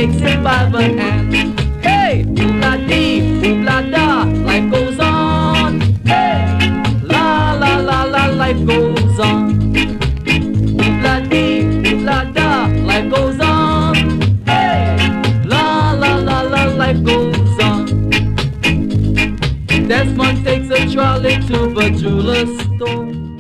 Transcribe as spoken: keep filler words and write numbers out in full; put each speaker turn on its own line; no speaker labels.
takes it by the hand. Hey, ooh-la-dee, ooh-la-da, life goes on. Hey, la la la la, life goes on. Ooh-la-dee, ooh-la-da, life goes on. Hey, la la la la, life goes on. Desmond takes a trolley to the jeweler's store.